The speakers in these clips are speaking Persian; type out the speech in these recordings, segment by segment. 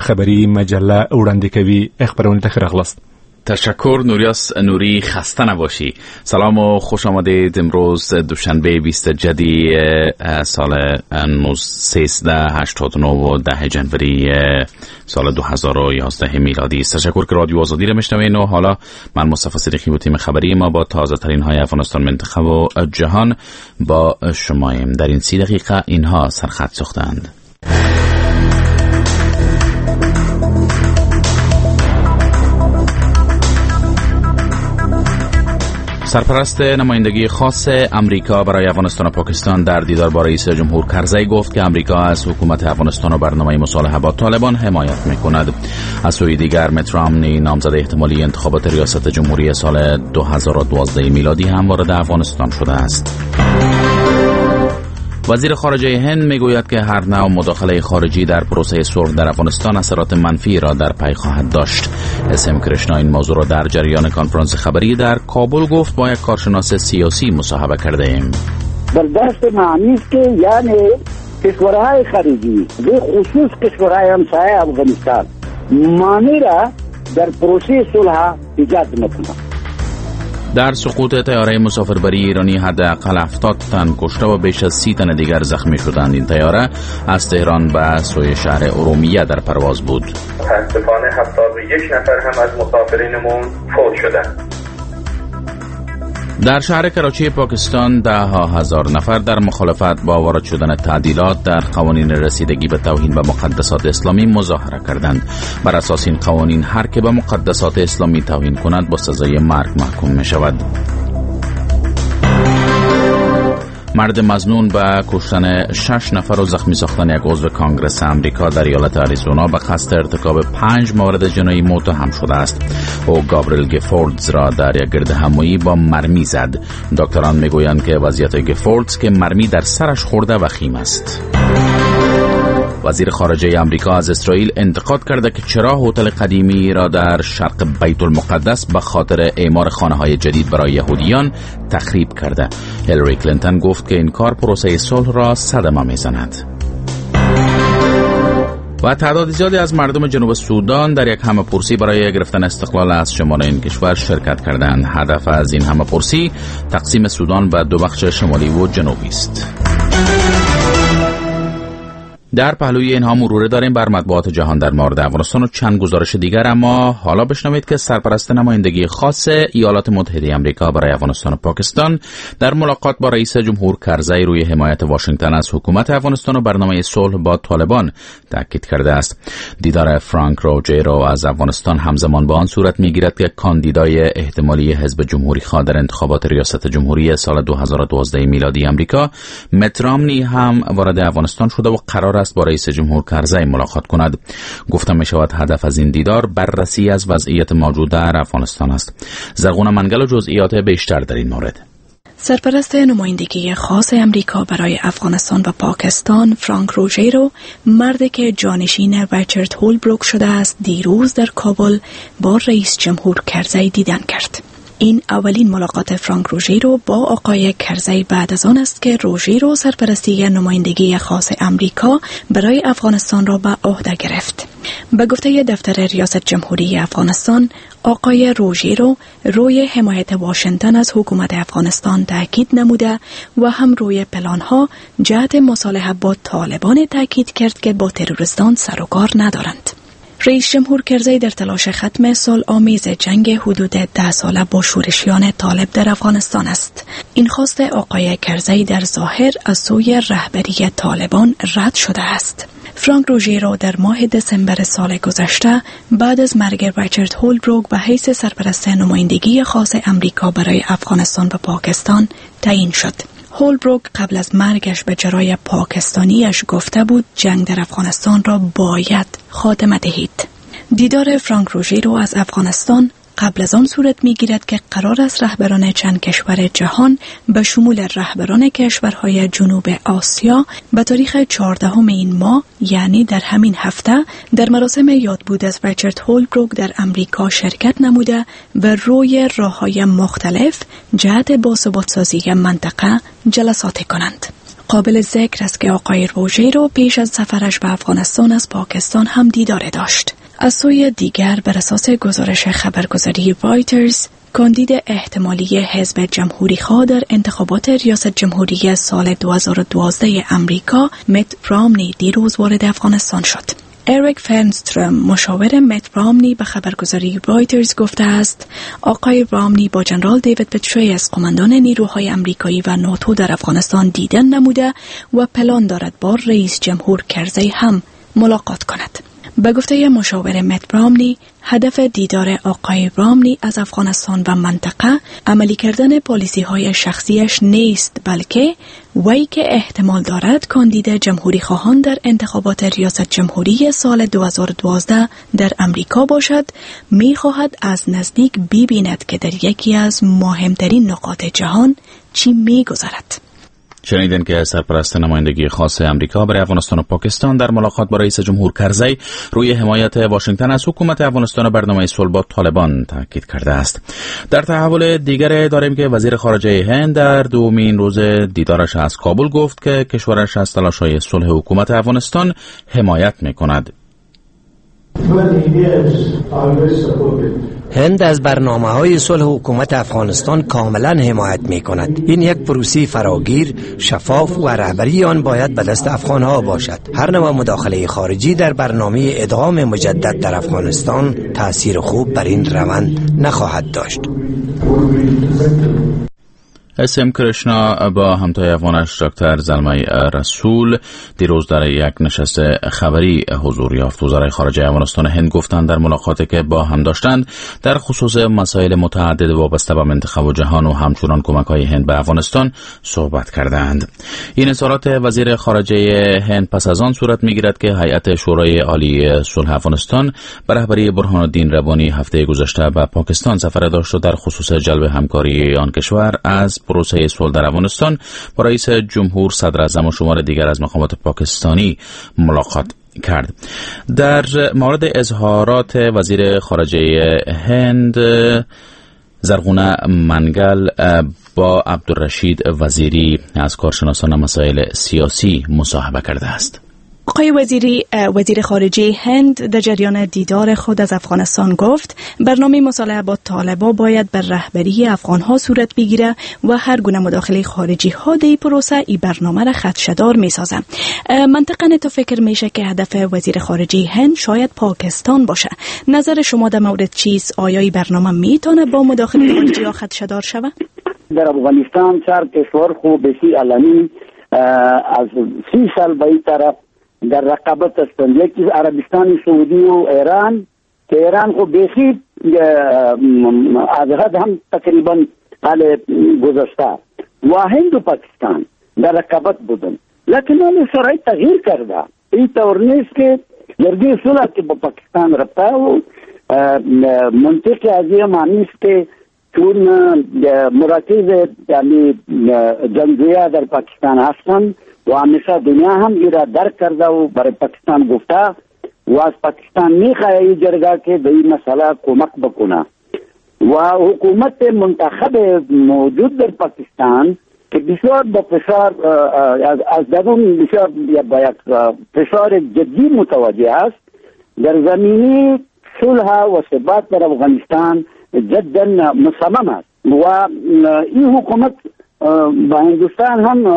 خبری مجله وړاندې کوي. خبرونه ته راغلاست. تشکر نوریاس نوری، خسته نباشی. سلام و خوش آمدید. امروز دوشنبه 20 جدی سال 1389 و 10 جنوری سال 2011 میلادی است. تشکر که رادیو آزادی را میشنوین و حالا من مصطفی صدیقی و تیم خبری ما با تازه ترین های افغانستان، منطقه و جهان با شماییم. در این 30 دقیقه اینها سرخط ساختند. سرپرست نمایندگی خاص امریکا برای افغانستان و پاکستان در دیدار با رئیس جمهور کرزی گفت که امریکا از حکومت افغانستان و برنامه مصالحه با طالبان حمایت می‌کند. از سوی دیگر مت رامنی، نامزد احتمالی انتخابات ریاست جمهوری سال 2012 میلادی هم وارد افغانستان شده است. وزیر خارجه هند میگوید که هر نوع مداخله خارجی در پروسه صلح در افغانستان اثرات منفی را در پی خواهد داشت. اسم کرشنا این موضوع را در جریان کنفرانس خبری در کابل گفت با یک کارشناس سیاسی مصاحبه کرده ایم. در دست معنی است که یعنی کشورهای خارجی به خصوص کشورهای همسایه افغانستان معنی را در پروسه صلح ایجاد نکنند. در سقوط طیاره مسافربری ایرانی حداقل 70 تن کشته و بیش از 30 تن دیگر زخمی شدند. این طیاره از تهران به سوی شهر ارومیه در پرواز بود. متاسفانه 71 نفر هم از مسافرینمون فوت شدند. در شهر کراچی پاکستان ده ها هزار نفر در مخالفت با وارد شدن تعدیلات در قوانین رسیدگی به توهین به مقدسات اسلامی مظاهره کردند. بر اساس این قوانین هر که به مقدسات اسلامی توهین کند با سزای مرگ محکوم می شود. مرد مظنون به کشتن 6 نفر و زخمی ساختن یک عضو کانگرس امریکا در ایالت آریزونا به قصد ارتکاب 5 مورد جنایی متهم شده است. او گابریل گیفوردز را در یک گردهمایی با مرمی زد. دکتران میگویند که وضعیت گیفوردز که مرمی در سرش خورده وخیم است. وزیر خارجه امریکا از اسرائیل انتقاد کرده که چرا هتل قدیمی را در شرق بیت المقدس به خاطر اعمار خانه‌های جدید برای یهودیان تخریب کرده. هیلاری کلینتون گفت که این کار پروسه صلح را صدمه می‌زند. و تعداد زیادی از مردم جنوب سودان در یک همه‌پرسی برای گرفتن استقلال از شمال این کشور شرکت کردند. هدف از این همه‌پرسی تقسیم سودان به دو بخش شمالی و جنوبی است. در پهلوی اینها مروره داریم بر مطبوعات جهان در مورد افغانستان و چند گزارش دیگر، اما حالا بشنوید که سرپرست نمایندگی خاص ایالات متحده آمریکا برای افغانستان و پاکستان در ملاقات با رئیس جمهور کرزی روی حمایت واشنگتن از حکومت افغانستان و برنامه صلح با طالبان تاکید کرده است. دیدار فرانک روجرو از افغانستان همزمان با آن صورت میگیرد که کاندیدای احتمالی حزب جمهوری خواه در انتخابات ریاست جمهوری سال 2012 میلادی آمریکا مت رامنی هم وارد افغانستان شده و قرار است با رئیس جمهور کرزی ملاقات کند. گفته می شود هدف از این دیدار بررسی از وضعیت موجود در افغانستان است. زرغونه منگل و جزئیات بیشتر در این مورد. سرپرست نمایندگی خاص امریکا برای افغانستان و پاکستان فرانک روجرو، مردی که جانشین ریچارد هولبروک شده است، دیروز در کابل با رئیس جمهور کرزی دیدن کرد. این اولین ملاقات فرانک روجرو با آقای کرزی بعد از آن است که روجرو سرپرستی نمایندگی خاص امریکا برای افغانستان را به عهده گرفت. به گفته دفتر ریاست جمهوری افغانستان، آقای روجرو روی حمایت واشنگتن از حکومت افغانستان تاکید نموده و هم روی پلانها جهت مصالحه با طالبان تاکید کرد که با تروریستان سر و کار ندارند. رئیس جمهور کرزی در تلاش ختم صلح آمیز جنگ حدود 10 ساله با شورشیان طالب در افغانستان است. این خواست آقای کرزی در ظاهر از سوی رهبری طالبان رد شده است. فرانک روجرو در ماه دسامبر سال گذشته بعد از مرگ ریچارد هولبروک به حیث سرپرست نمایندگی خاص امریکا برای افغانستان و پاکستان تعیین شد. هولبروک قبل از مرگش به جرای پاکستانیش گفته بود جنگ در افغانستان را باید خاتمه دهید. دیدار فرانک روجرو از افغانستان قبل از آن صورت می‌گیرد که قرار است رهبران چند کشور جهان به شمول رهبران کشورهای جنوب آسیا به تاریخ 14 این ماه، یعنی در همین هفته، در مراسم یادبود از ریچارد هولبروک در امریکا شرکت نموده و روی راه‌های مختلف جهت باثبات‌سازی منطقه جلسات کنند. قابل ذکر است که آقای روژیرو پیش از سفرش به افغانستان از پاکستان هم دیدار داشت. از سوی دیگر بر اساس گزارش خبرگزاری رایترز، کاندید احتمالی حزب جمهوری‌خواه در انتخابات ریاست جمهوری سال 2012 امریکا، مت رامنی، دیروز وارد افغانستان شد. اریک فرنستروم، مشاور مت رامنی، به خبرگزاری رایترز گفته است آقای رامنی با جنرال دیوید پتریاس، قماندان نیروهای امریکایی و ناتو در افغانستان دیدن نموده و پلان دارد با رئیس جمهور کرزی هم ملاقات کند. به گفته مشاور مت رامنی، هدف دیدار آقای رامنی از افغانستان و منطقه عملی کردن پالیسی‌های شخصیش نیست، بلکه وی که احتمال دارد کاندید جمهوری خواهان در انتخابات ریاست جمهوری سال 2012 در امریکا باشد، می‌خواهد از نزدیک ببیند که در یکی از مهمترین نقاط جهان چی می‌گذرد. شنیدن که سرپرست نمایندگی خاص امریکا برای افغانستان و پاکستان در ملاقات با رئیس جمهور کرزی روی حمایت واشنگتن از حکومت افغانستان و برنامه صلح با طالبان تاکید کرده است. در تحول دیگر داریم که وزیر خارجه هند در دومین روز دیدارش از کابل گفت که کشورش از تلاش‌های صلح حکومت افغانستان حمایت می‌کند. هند از برنامه‌های صلح حکومت افغانستان کاملا حمایت می‌کند. این یک پروسه فراگیر، شفاف و رهبری آن باید به دست افغان‌ها باشد. هر نوع مداخله خارجی در برنامه ادغام مجدد در افغانستان تأثیر خوب بر این روند نخواهد داشت. اسم کرشنا با همتای افغانش دکتر زلمه رسول دیروز در یک نشست خبری حضور یافت. وزرای خارجه افغانستان هند گفتند در ملاقاتی که با هم داشتند در خصوص مسائل متعدد وابسته به منطقه و جهان و همچنان کمک‌های هند به افغانستان صحبت کردند. این اظهارات وزیر خارجه هند پس از آن صورت می‌گیرد که هیئت شورای عالی صلح افغانستان به رهبری برهان الدین ربانی هفته گذشته به پاکستان سفر داشت و در خصوص جلب همکاری آن کشور از پروسه صلح در افغانستان با رئیس جمهور، صدر اعظم و شمار دیگر از مقامات پاکستانی ملاقات کرد. در مورد اظهارات وزیر خارجه هند، زرغونه منگل با عبدالرشید وزیری از کارشناسان مسائل سیاسی مصاحبه کرده است. آقای وزیری، وزیر خارجه هند در جریان دیدار خود از افغانستان گفت برنامه مصالحه با طالبان باید بر رهبری افغانها صورت بگیره و هر گونه مداخله خارجی ها در این پروسه این برنامه را خدشه‌دار می‌سازه. منطقاً تو فکر میشه که هدف وزیر خارجه هند شاید پاکستان باشه. نظر شما در مورد چیست؟ آیا این برنامه میتونه با مداخله خارجی ها خدشه‌دار شود؟ در افغانستان چهار کشور خوب بسی علنی از 30 سال به این طرف در رقابت هستند. یکی عربستان سعودی و ایران که ایران خو بیخی از حد هم تقریبا حال گذشته و هند و پاکستان در رقابت بودن، لیکن این شرایط تغییر کرده. این طور نیست که جرگه صلح که با پاکستان رفته و منطقه از این معنی است که چون مراکز یعنی جنگجویان در پاکستان هستند و همیشه دنیا هم ایرا درک کرده و برای پاکستان گفته و از پاکستان میخواه این جرگه که به این مسئله کمک بکنه و حکومت منتخب موجود در پاکستان که بسیار با فشار از درون بسیار با یک فشار جدی متوجه است در زمینی صلح و ثبات در افغانستان جدا مصمم است و این حکومت با هندوستان هم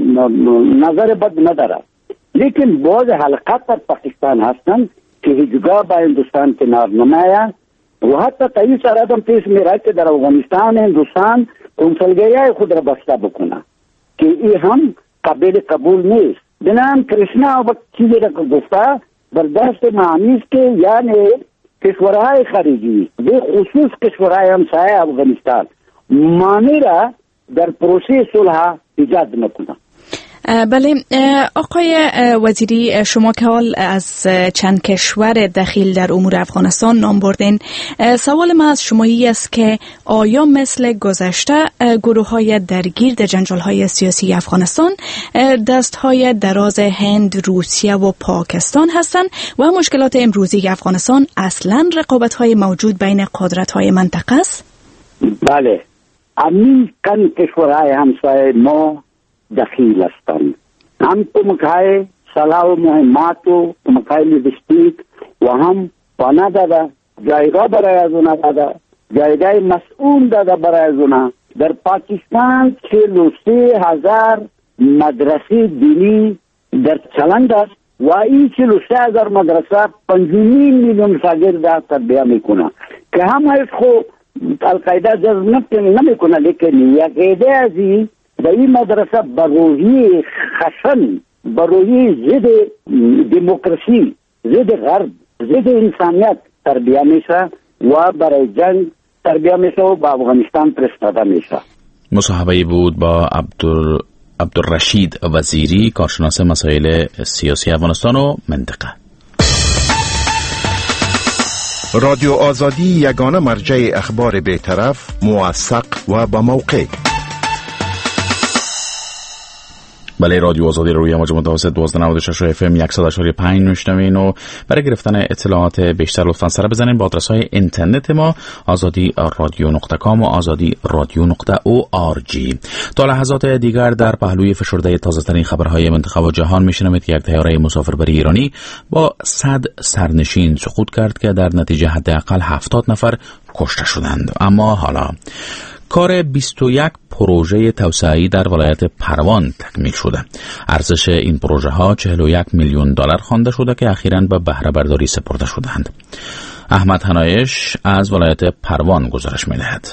نظر بد ندارد، لیکن بعض حلقات در پاکستان هستند که هیچگاه با هندوستان کنار نمیاید و حتی تایی سرادم پیش میرد که در افغانستان هندوستان کنسولگری خود را بسته بکنه که این هم قابل قبول نیست. بنام کرشنا وقت چیزی را گفته برداشت معنی است که یعنی کشورهای خارجی به خصوص کشورهای همسایه افغانستان معنی را در پروسه صلح ایجاد نکنه. بله آقای وزیری، شما که حال از چند کشور دخیل در امور افغانستان نام بردین، سوال ما از شما این است که آیا مثل گذشته گروه های درگیر در جنجال های سیاسی افغانستان دست های دراز هند، روسیه و پاکستان هستند و مشکلات امروزی افغانستان اصلا رقابت های موجود بین قدرت های منطقه است؟ بله، همین کشورهای همسایه ما دخیل هستند. هم کمک‌های سلاح و مهمات و کمک‌های لوجستیک و هم پناه داده، جایگاه برای از اونا داده، جایگاه مسئول داده برای از اونا. در پاکستان 43,000 مدرسه دینی در چلند است و این 43,000 مدرسه 5.5 میلیون شاگرد تربیت میکنه که همه‌اش خو القاعده جذب نمیکنه، لیکن یک عده از این مدرسه بروحی خشن، بروحی ضد دموکراسی، ضد غرب، ضد انسانیت تربیت میشه و برای جنگ تربیت میشه و با افغانستان فرستاده میشه. مصاحبه بود با عبدالرشید وزیری، کارشناس مسائل سیاسی افغانستان و منطقه. رادیو آزادی یگانه مرجع اخبار بی‌طرف، موثق و با موقع. بله، رادیو آزادی روی موج متوسط 1296 اف ام 100.5 میشنوین و برای گرفتن اطلاعات بیشتر لطفا سر بزنین با آدرس‌های اینترنت ما azadi.radio.com و azadi.radio.org. تا لحظات دیگر در پهلوی فشرده تازه‌ترین خبرهای منطقه و جهان میشنوید که یک طیاره مسافربری ایرانی با 100 سرنشین سقوط کرد که در نتیجه حداقل 70 نفر کشته شدند. اما حالا کار 21 پروژه توسعه‌ای در ولایت پروان تکمیل شده. ارزش این پروژه ها 41 میلیون دلار خوانده شده که اخیراً به بهره برداری سپرده شدند. احمد حنایش از ولایت پروان گزارش می‌دهد.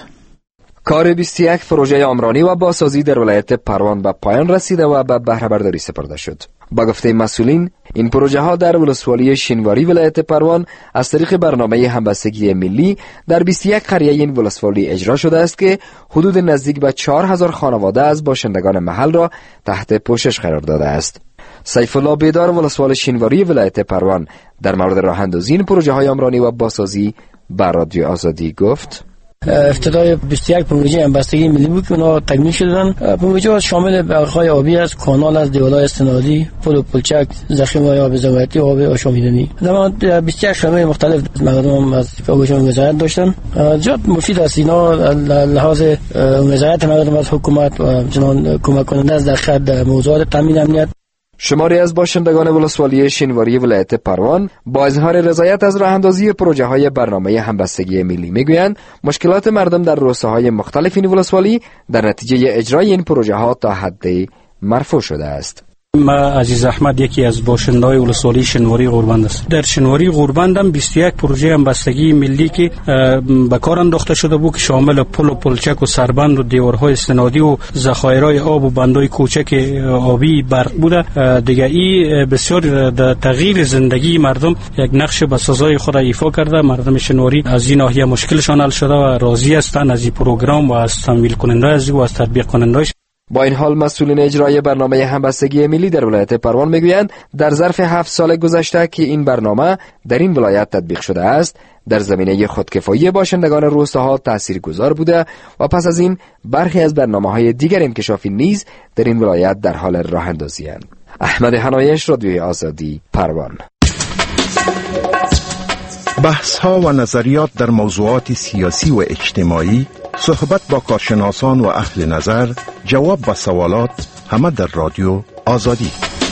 کار 21 پروژه عمرانی و بازسازی در ولایت پروان به پایان رسیده و به بهره برداری سپرده شد. با گفته مسئولین، این پروژه ها در ولسوالی شینواری ولایت پروان از طریق برنامه همبستگی ملی در 21 قریه این ولسوالی اجرا شده است که حدود نزدیک به 4000 خانواده از باشندگان محل را تحت پوشش قرار داده است. سیف الله بیدار ولسوال شینواری ولایت پروان در مورد راه اندازی این پروژه های عمرانی و بازسازی به رادیو آزادی گفت: افتتاح 21 پروژه همبستگی ملی بود که اونا تکمیل شدن. پروژه شامل بخش‌های آبی است، کانال از دیوالای استنادی، پل و پلچک، ذخیره‌های آب زمینی، آب آشامیدنی. در 21 شامل مختلف مردم از پروژه وزارت داشتن. جات مفید است اینا لحاظ وزارت مردم از حکومت و چنان کمک کننده است در خط موضوعات تامین امنیت. شماری از باشندگان ولسوالی شینواری ولایت پروان با اظهار رضایت از راهاندازی پروژه های برنامه همبستگی ملی میگویند مشکلات مردم در روستاهای مختلف این ولسوالی در نتیجه اجرای این پروژه ها تا حد مرفوع شده است. ما عزیز احمد یکی از باشنده‌های ولسوالی شینواری غوربند است. در شینواری غوربند هم 21 پروژه همبستگی ملی که به کار انداخته شده بود که شامل پل و پلچک و سربند و دیوارهای استنادی و ذخایرهای آب و بندهای کوچک آبی برق بوده. دیگه این بسیار در تغییر زندگی مردم یک نقش بسازای خود ایفا کرده. مردم شینواری از این ناحیه مشکلشان حل شده و راضی هستند از این پروگرام و از تمویل کننده از و از تطبیق کننده‌اش. با این حال مسئولین اجرای برنامه همبستگی ملی در ولایت پروان میگویند در ظرف 7 سال گذشته که این برنامه در این ولایت تطبیق شده است در زمینه خودکفایی باشندگان روستاها تاثیرگذار بوده و پس از این برخی از برنامه‌های دیگر انکشافی نیز در این ولایت در حال راه اندازی اند. احمد حنایش، رادیوی آزادی، پروان. بحث ها و نظریات در موضوعات سیاسی و اجتماعی، صحبت با کارشناسان و اهل نظر، جواب به سوالات، همه در رادیو آزادی.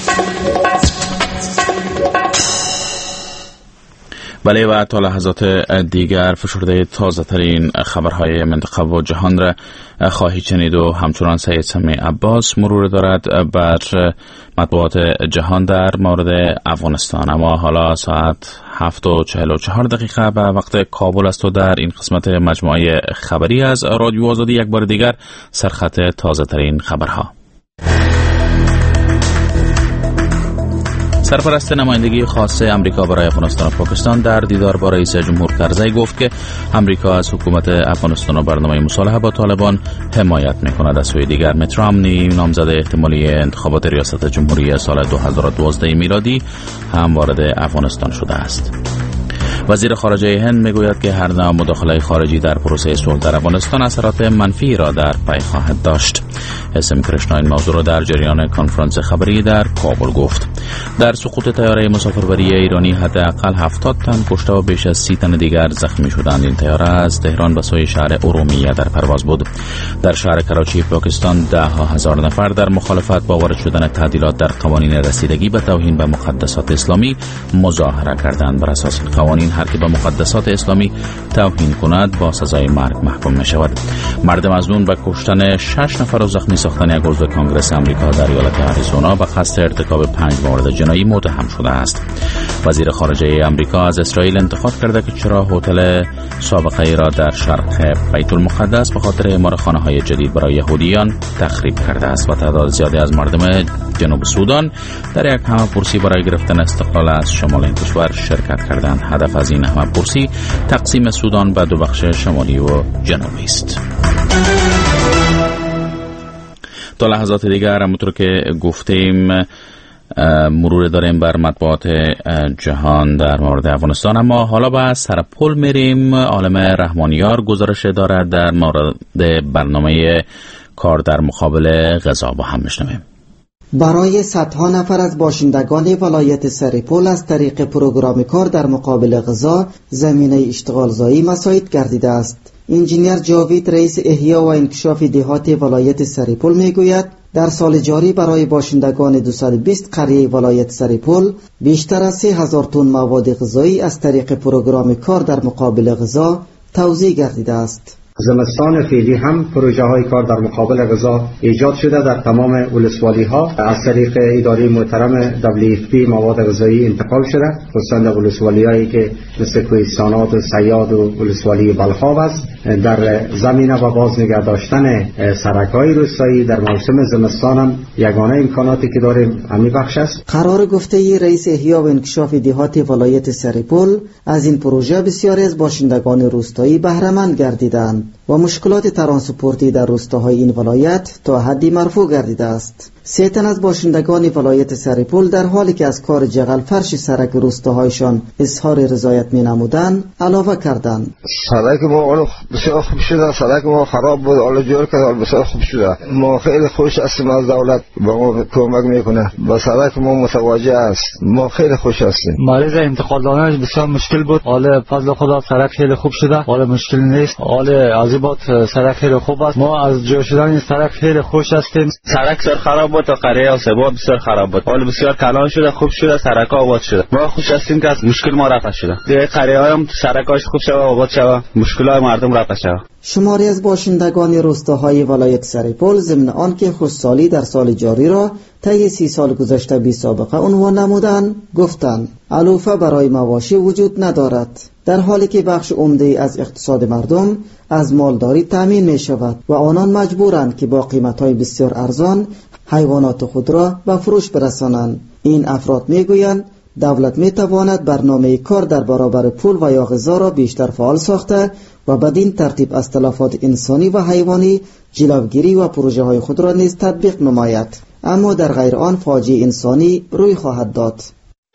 بله، و تا لحظات دیگر فشرده تازه ترین خبرهای منطقه و جهان را خواهید شنید و همچنان سید سمی عباس مرور دارد بر مطبوعات جهان در مورد افغانستان. اما حالا ساعت 7:44 به وقت کابل است و در این قسمت مجموعه خبری از رادیو آزادی یک بار دیگر سرخط تازه ترین خبرها. سرپرست نمایندگی خاص امریکا برای افغانستان و پاکستان در دیدار با رئیس جمهور کرزی گفت که امریکا از حکومت افغانستان و برنامه مصالحه با طالبان حمایت می‌کند. از سوی دیگر مت رامنی نامزد احتمالی انتخابات ریاست جمهوری سال 2012 میلادی هم وارد افغانستان شده است. وزیر خارجه هند میگوید که هر نوع مداخله خارجی در پروسه صلح در افغانستان اثرات منفی را در پی خواهد داشت. اسم کرشنا این موضوع را در جریان کنفرانس خبری در کابل گفت. در سقوط طیاره مسافربری ایرانی حداقل 70 تن کشته و بیش از 30 تن دیگر زخمی شدند. این طیاره از تهران به سوی شهر ارومیه در پرواز بود. در شهر کراچی پاکستان 10,000 نفر در مخالفت با وارد شدن تعدیلات در قوانین رسیدگی به توهین به مقدسات اسلامی مظاهره کردند. بر اساس این قوانین هر که به مقدسات اسلامی توهین کند با سزای مرگ محکوم می شود. مرد مظنون به کشتن 6 نفر و زخمی ساختن یک عضو کانگرس آمریکا در ایالت آریزونا به قصد ارتکاب 5 مورد جنایی متهم شده است. وزیر خارجه آمریکا از اسرائیل انتقاد کرده که چرا هتل سابقه ای را در شرق بیت المقدس به خاطر اعمار خانه‌های جدید برای یهودیان تخریب کرده است و تعداد زیادی از مردم جنوب سودان در یک همه‌پرسی برای گرفتن استقلال از شمال این کشور شرکت کردند. هدف از این همه‌پرسی تقسیم سودان به 2 بخش شمالی و جنوبی است. تا لحظات دیگر همونطور که گفتیم مرور داریم بر مطبوعات جهان در مورد افغانستان، اما حالا با سر پل میریم. عالم رحمانیار گزارش دارد در مورد برنامه کار در مقابل غذا. با هم میشنویم. برای صدها نفر از باشندگان ولایت سرپل از طریق پروگرام کار در مقابل غذا زمینه اشتغالزایی مساعد گردیده است. انجینیر جاوید رئیس احیا و انکشاف دهات ولایت سرپل میگوید در سال جاری برای باشندگان 220 قریه ولایت سرپل بیشتر از 3000 تن مواد غذایی از طریق پروگرام کار در مقابل غذا توزیع گردیده است. زمستان فعلی هم پروژه های کار در مقابل غذا ایجاد شده در تمام ولسوالی ها. از طریق اداره محترم WFP مواد غذایی انتقال شده، خصوصا در ولسوالی هایی که مثل کوهستانات و سیاد و ولسوالی بلخاب است. در زمینه و باز نگه داشتن سرک های روستایی در موسم زمستان هم یگانه امکاناتی که داریم همین بخش است. قرار گفته رئیس احیا و انکشاف دهات ولایت سرپل از این پروژه بسیاری از باشندگان روستایی بهره مند گردیدند و مشکلات ترانسپورتی در روستاهای این ولایت تا حدی مرفوع گردیده است. 3 تن از باشندگان ولایت سرپل در حالی که از کار جغل فرش سرک روستاهایشان اظهار رضایت می نمودند علاوه کردند: سرک ما بسیار خوب شده، سرک ما خراب بود، حالا جور کرد، بسیار خوب شده. ما خیلی خوش هستیم از دولت با ما کمک میکنه، با سرک ما متوجه است، ما خیلی خوش هستیم. مریض انتقال دادنش بسیار مشکل بود، حالا فضل خدا سرک خیلی خوب شده، حالا مشکل نیست، حالا عزیبات سرک خیلی خوب است. ما از جور شدن این سرک خیلی خوش هستیم. سرک سر خراب بود تا قریه آسبا بسیار خراب بود، حالا بسیار کلان شده، خوب شده، سرک آباد شده. ما خوش هستیم که از مشکل ما رفع شده. دیگه قریه هم سرکاش خوب شده، آباد شده، مشکلات مردم رفع شده. شماری از باشندگان روستاهای ولایت سرپل ضمن آنکه خوشحالی در سال جاری را طی 30 سال گذشته بی سابقه عنوان نمودند، گفتند علوفه برای مواشی وجود ندارد، در حالی که بخش عمده از اقتصاد مردم از مالداری تامین می شود و آنان مجبورند که با قیمت‌های بسیار ارزان حیوانات خود را به فروش برسانند. این افراد می گویند دولت می تواند برنامه کار در برابر پول و یا غذا را بیشتر فعال ساخته و بدین ترتیب از تلفات انسانی و حیوانی جلوگیری و پروژه های خود را نیز تطبیق نماید، اما در غیر آن فاجعه انسانی روی خواهد داد.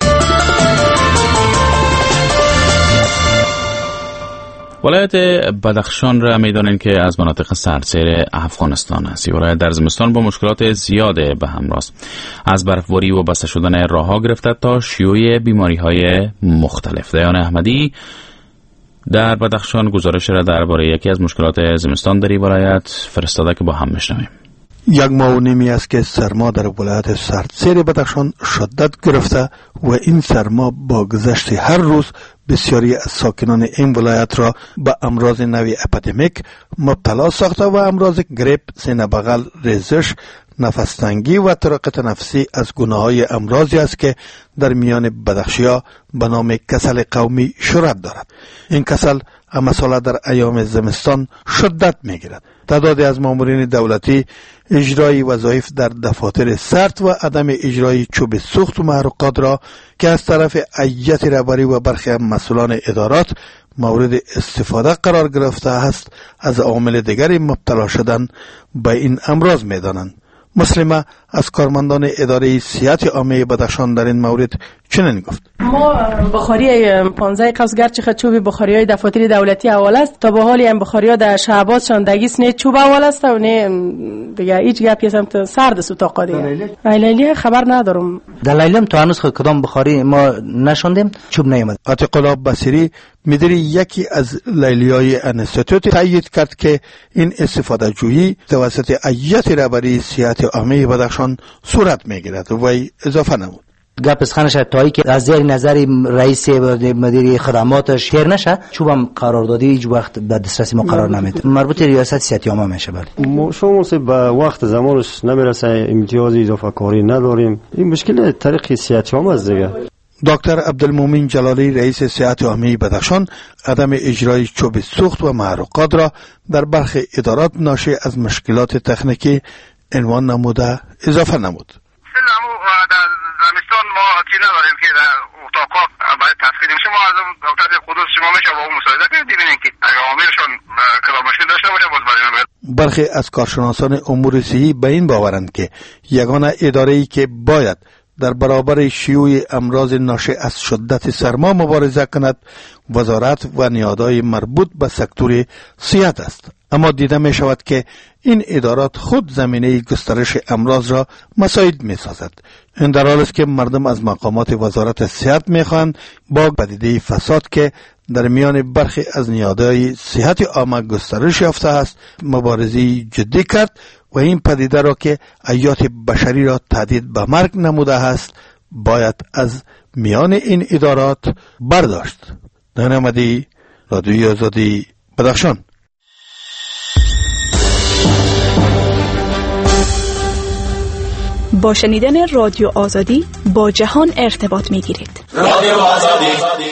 ولایت بدخشان را می‌دانند که از مناطق سردسیر افغانستان است. ولایت در زمستان با مشکلات زیاد به همراه است، از برفباری و بسته شدن راه‌ها گرفته تا شیوع بیماری‌های مختلف. دیان احمدی در بدخشان گزارش را درباره یکی از مشکلات زمستان در این ولایت فرستاده که با هم بشنویم. 1 ماه و نیمی است که سرما در ولایت سردسیر بدخشان شدت گرفته و این سرما با گذشت هر روز بسیاری از ساکنان این ولایت را به امراض نوی اپیدمیک مبتلا ساخته و امراض گریپ، سینه بغل، ریزش، نفس تنگی و ترقه نفسی از گونه‌های امراضی است که در میان بدخشی‌ها به نام کسل قومی شهرت دارد. این کسل اما ساله در ایام زمستان شدت می‌گیرد. تعدادی از مامورین دولتی اجرای وظایف در دفاتر سرد و عدم اجرای چوب سوخت و محروقات را که از طرف هیئت رهبری و برخی مسئولان ادارات مورد استفاده قرار گرفته است از عوامل دیگری مبتلا شدن به این امراض می‌دانند. مسلمه از کارمندان اداره صحت عامه بدخشان در این مورد چنین گفت: ما بخاری 15 قوس گرچه چوب بخاری های دفاتر دولتی اول است تا به حالی هم بخاری ها در شعبات شاندگیس نه چوب اول است و نه دیگه هیچ گپی هم سرد است اتاق دیگه. لیلی خبر ندارم. در لیلی تا هنوز کدام بخاری ما نشوندیم چوب نیامد. عتیق الله بصیری مدیر یکی از لیلیای انستیتوت تایید کرد که این استفاده جویی توسط هیئت رهبری صحت عامه بدخشان صورت میگیرد و اضافه نمود: گپ اسخانش تایی که از یک نظر رئیس مدیری خدماتش تیر نشه چوبم قراردادی هیچ وقت به دسترس ما قرار نمیده. مربوط ریاست صحت عامه میشه. بله شما به وقت زمانش نمیرسه، امتیاز اضافه کاری نداریم. این مشکل طریق صحت عامه است دیگه. دکتر عبدالمومن جلالی رئیس صحت عامه بدخشان عدم اجرای چوب سوخت و محروقات را در برخی ادارات ناشی از مشکلات تکنیکی عنوان نموده اضافه نمود: زمستان ما چی نداریم که در اتاقا برای تفخیم شما از دکتر خودش شما میشه با اون مصاحبه کنید ببینید که اگه عاملشون کلا مشکل داشته باشه باز برای ما. برخی از کارشناسان امور صحی به این باورند که یگانه اداره‌ای که باید در برابر شیوع امراض ناشی از شدت سرما مبارزه کند وزارت و نهادهای مربوط به سکتور صحت است، اما دیده می شود که این ادارات خود زمینه گسترش امراض را مساعد می سازد. این در حالی است که مردم از مقامات وزارت صحت می خواهند با پدیده فساد که در میان برخی از نهادهای صحت عامه گسترش یافته است مبارزه جدی کرد و این پدیده را که حیات بشری را تهدید به مرگ نموده است باید از میان این ادارات برداشت. نمایندگی رادیوی آزادی بدخشان. با شنیدن رادیو آزادی با جهان ارتباط می‌گیرید. رادیو آزادی.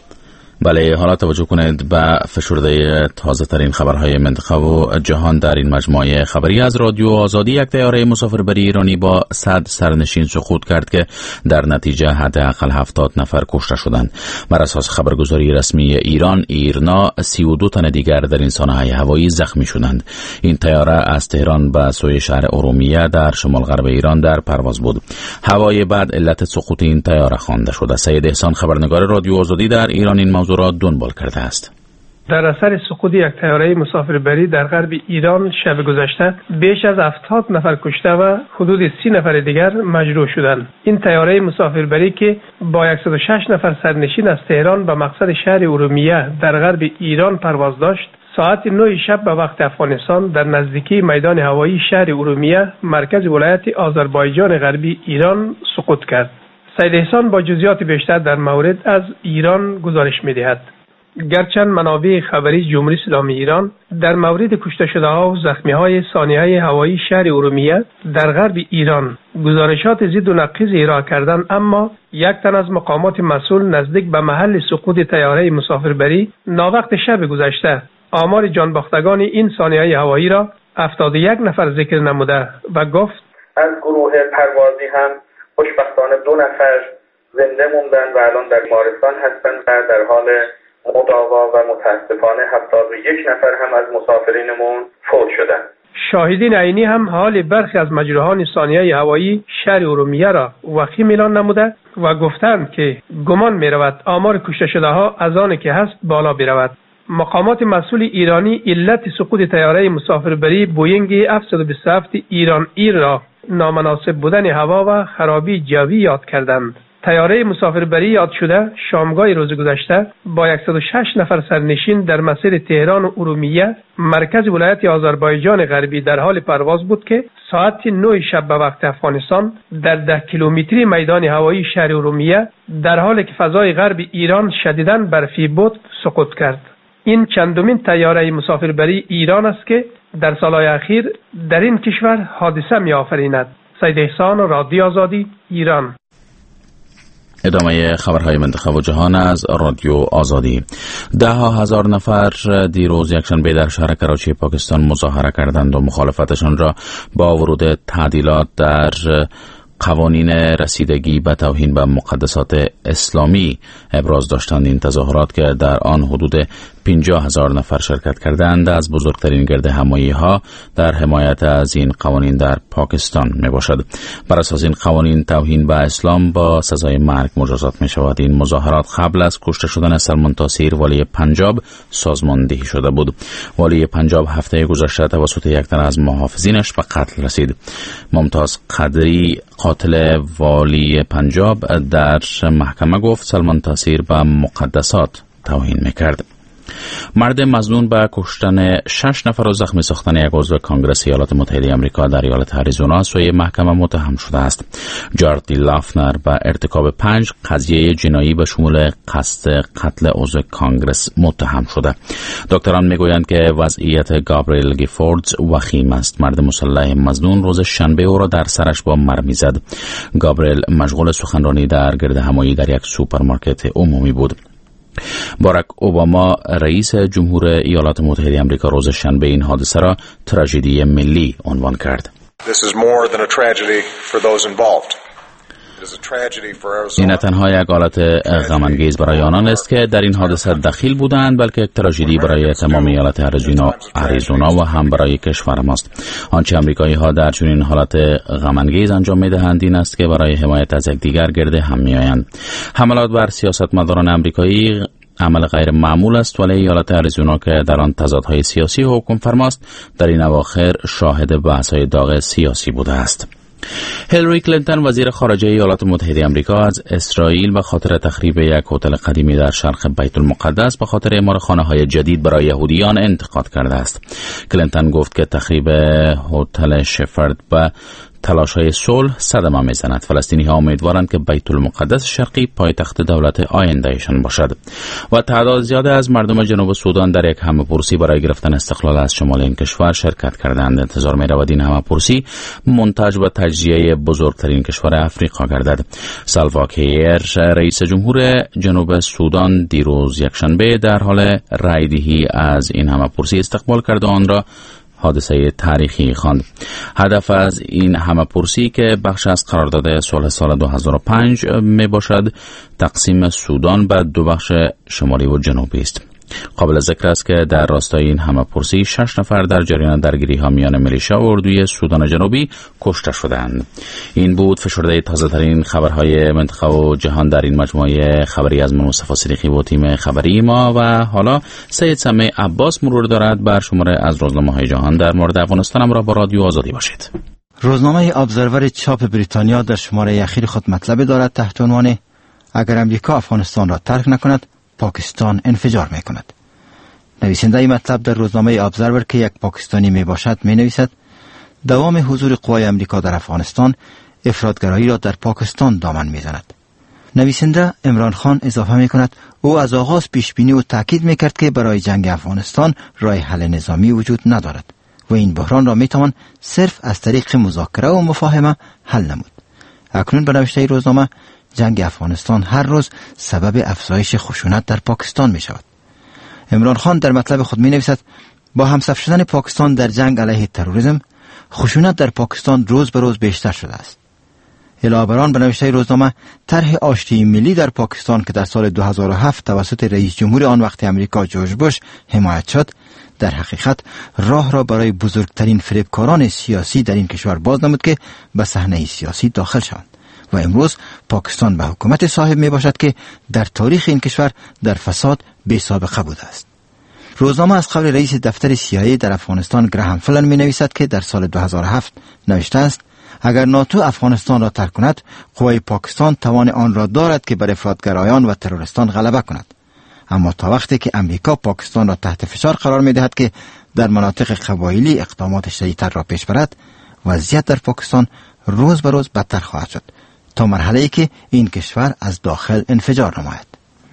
بله، حالا توجه کنید به فشرده تازه ترین خبرهای منطقه و جهان در این مجموعه خبری از رادیو آزادی. یک طیاره مسافربری ایرانی با 100 سرنشین سقوط کرد که در نتیجه حداقل 70 نفر کشته شدند. بر اساس خبرگزاری رسمی ایران ایرنا 32 تن دیگر در این سانحه هوایی زخمی شدند. این طیاره از تهران به سوی شهر ارومیه در شمال غرب ایران در پرواز بود. هوای بعد علت سقوط این طیاره خوانده شده. سید احسان خبرنگار رادیو آزادی در ایران این موضوع را دنبال کرده است. در اثر سقوط یک طیاره مسافربری در غرب ایران شب گذشته بیش از 70 نفر کشته و حدود 30 نفر دیگر مجروح شدند. این طیاره مسافربری که با 106 نفر سرنشین از تهران به مقصد شهر ارومیه در غرب ایران پرواز داشت، ساعت 9 شب به وقت افغانستان در نزدیکی میدان هوایی شهر ارومیه مرکز ولایت آذربایجان غربی ایران سقوط کرد. سید احسان با جزئیات بیشتر در مورد از ایران گزارش می‌دهد. گرچند منابع خبری جمهوری اسلامی ایران در مورد کشته شده‌ها و زخمی‌های ثانیه هوایی شهر ارومیه در غرب ایران گزارشات ضد و نقیض ارائه کردند، اما یک تن از مقامات مسئول نزدیک به محل سقوط طیاره مسافربری ناوقت شب گذشته آمار جانباختگان این ثانیه هوایی را 71 نفر ذکر نموده و گفت از گروه پروازی هم خوشبختانه 2 نفر زنده موندن و الان در بیمارستان هستند و در حال مداوا و متاسفانه 71 نفر هم از مسافرینمون فوت شدند. شاهدین عینی هم حال برخی از مجروحان ثانیه هوایی شهر ارومیه را وخیم اعلان نموده و گفتند که گمان می رود آمار کشته شده ها از آن که هست بالا برود. مقامات مسئول ایرانی علت سقوط طیاره مسافربری بوینگ 727 ایران ایر را نامناسب بودن هوا و خرابی جوی یاد کردند. طیاره مسافربری یاد شده شامگاه روز گذشته با 106 نفر سرنشین در مسیر تهران و ارومیه مرکز ولایت آذربایجان غربی در حال پرواز بود که ساعت 9 شب به وقت افغانستان در 10 کیلومتری میدان هوایی شهر ارومیه در حالی که فضای غرب ایران شدیداً برفی بود سقوط کرد. این چندمین طیاره مسافربری ایران است که در سالهای اخیر در این کشور حادثه می آفریند. سید احسان، رادیو آزادی، ایران. ادامه خبرهای منطقه و جهان از رادیو آزادی. 10,000 نفر دیروز یکشنبه در شهر کراچی پاکستان مظاهره کردند و مخالفتشان را با ورود تعدیلات در قوانین رسیدگی به توهین به مقدسات اسلامی ابراز داشتند. این تظاهرات که در آن حدود 50,000 نفر شرکت کردند. از بزرگترین گرد همایی ها در حمایت از این قوانین در پاکستان می باشد. بر اساس این قوانین توهین به اسلام با سزای مرگ مجازات می شود. این مظاهرات قبل از کشته شدن سلمان تاثیر والی پنجاب سازماندهی شده بود. والی پنجاب هفته گذشته توسط یک تن از محافظینش به قتل رسید. ممتاز قدری قاتل والی پنجاب در محکمه گفت سلمان تاثیر به مقدسات توهین میکرد. مرد مظنون به کشتن 6 نفر و زخمی ساختن یک عضو کانگرس ایالات متحده آمریکا در ایالت اریزونا سوی محکمه متهم شده است. جاردی لافنر به ارتکاب 5 قضیه جنایی به شمول قصد قتل عضو کانگرس متهم شده. دکتران میگویند که وضعیت گابریل گیفوردز وخیم است. مرد مسلح مظنون روز شنبه او را در سرش با مرمی زد. گابریل مشغول سخنرانی در گرد همایی در یک سوپرمارکت عمومی بود. باراک اوباما رئیس جمهور ایالات متحده آمریکا روز شنبه این حادثه را تراژدی ملی عنوان کرد. این نه تنها یک حالت غم‌انگیز برای آنان است که در این حادثه دخیل بودند، بلکه یک تراژدی برای تمام ایالت اریزونا و هم برای کشور ماست. آنچه آمریکایی ها در چنین حالت غم‌انگیز انجام می‌دهند این است که برای حمایت از یکدیگر گرد هم می‌آیند. حملات بر سیاستمداران آمریکایی عمل غیر معمول است، ولی ایالت اریزونا که در آن تضادهای سیاسی حکم فرماست در این اواخر شاهد بحث‌های داغ سیاسی بوده است. هیلاری کلینتون وزیر خارجه ایالات متحده آمریکا از اسرائیل به خاطر تخریب یک هتل قدیمی در شرق بیت المقدس به خاطر اعمار خانه‌های جدید برای یهودیان انتقاد کرده است. کلینتون گفت که تخریب هتل شفرد به تلاش‌های صلح صدمه می‌زند. فلسطینی‌ها امیدوارند که بیت المقدس شرقی پایتخت دولت آیندهشان باشد. و تعداد زیاد از مردم جنوب سودان در یک همه‌پرسی برای گرفتن استقلال از شمال این کشور شرکت کردند. انتظار می‌رود این همه‌پرسی منتج به تجزیه بزرگترین کشور افریقا گردد. سالوا کیر رئیس جمهور جنوب سودان دیروز یکشنبه در حال رایدهی از این همه‌پرسی استقبال کرد و آن را حادثه تاریخی خواند. هدف از این همه‌پرسی که بخش از قرارداد صلح سال 2005 می باشد تقسیم سودان به 2 بخش شمالی و جنوبی است. قابل ذکر است که در راستای این همه‌پرسی 6 نفر در جریان درگیری‌ها میان میلیشیا و اردوی سودان جنوبی کشته شدند. این بود فشرده تازه‌ترین خبرهای منطقه و جهان در این مجموعه خبری از من مصطفی صدیقی و تیم خبری ما. و حالا سید سمیع عباس مرور دارد بر شماره از روزنامه‌های جهان در مورد افغانستان. هم را با رادیو آزادی باشید. روزنامه ابزرور چاپ بریتانیا در شماره اخیر خود مطلب دارد تحت عنوان اگر امریکا افغانستان را ترک نکند پاکستان انفجار می کند. نویسنده این مطلب در روزنامه ابزرور که یک پاکستانی می باشد می نویسد دوام حضور قوای امریکا در افغانستان افراطگرایی را در پاکستان دامن می زند. نویسنده عمران خان اضافه می کند او از آغاز پیش بینی و تاکید می کرد که برای جنگ افغانستان راه حل نظامی وجود ندارد و این بحران را می توان صرف از طریق مذاکره و مفاهمه حل نمود. اکنون به نوشته روزنامه جنگ افغانستان هر روز سبب افزایش خشونت در پاکستان می شود. عمران خان در مطلب خود می نویسد با همصف شدن پاکستان در جنگ علیه تروریسم خشونت در پاکستان روز به روز بیشتر شده است. علاوه بر آن به نوشته روزنامه طرح آشتی ملی در پاکستان که در سال 2007 توسط رئیس جمهور آن وقت امریکا جورج بوش حمایت شد در حقیقت راه را برای بزرگترین فریبکاران سیاسی در این کشور باز نمود که به صحنه سیاسی داخل شوند و امروز پاکستان به حکومت صاحب می باشد که در تاریخ این کشور در فساد بی سابقه بوده است. روزنامه از قبل رئیس دفتر CIA در افغانستان گراهام فلن می نویسد که در سال 2007 نوشته است اگر ناتو افغانستان را ترک کند قوای پاکستان توان آن را دارد که بر افراطگرایان و تروریستان غلبه کند، اما تا وقتی که امریکا پاکستان را تحت فشار قرار می دهد که در مناطق قبایلی اقدامات شدیدتر را پیش برد وضعیت در پاکستان روز به روز بدتر خواهد شد تا مرحله‌ای که این کشور از داخل انفجار نماید.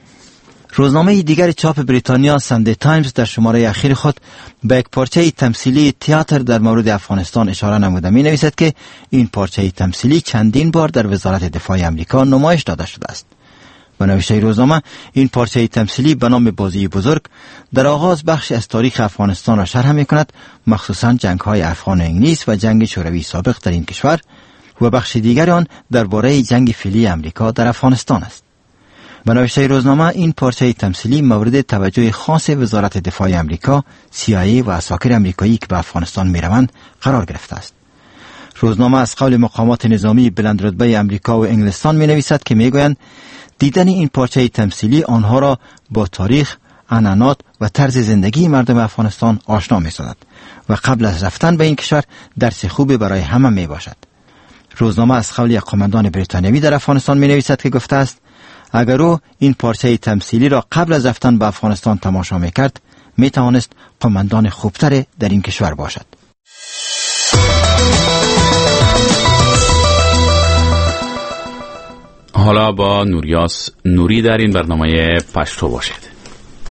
روزنامه دیگر چاپ بریتانیا ساندی تایمز در شماره اخیر خود به یک پارچه تمثیلی تئاتر در مورد افغانستان اشاره نموده می نویسد که این پارچه تمثیلی چندین بار در وزارت دفاع آمریکا نمایش داده شده است. به نوشته روزنامه این پارچه تمثیلی به نام بازی بزرگ در آغاز بخش از تاریخ افغانستان را شرح می کند، مخصوصا جنگ‌های افغان و انگلیس و جنگ شوروی سابق در این کشور، و بخش دیگر آن درباره جنگ فعلی امریکا در افغانستان است. به نوشته روزنامه این پارچه تمثیلی مورد توجه خاص وزارت دفاع امریکا، CIA و عساکر امریکایی که به افغانستان میروند قرار گرفته است. روزنامه از قول مقامات نظامی بلندرتبه امریکا و انگلستان می نویسد که می گویند دیدن این پارچه تمثیلی آنها را با تاریخ، عنعنات و طرز زندگی مردم افغانستان آشنا می سازد و قبل از رفتن به این کشور درس خوبی برای همه می باشد. روزنامه از قول یک قماندان بریتانیایی در افغانستان می نویسد که گفته است اگر او این پارچه تمثیلی را قبل از رفتن به افغانستان تماشا می کرد می توانست قماندان خوبتر در این کشور باشد. حالا با نوریاس نوری در این برنامه پشتو باشید.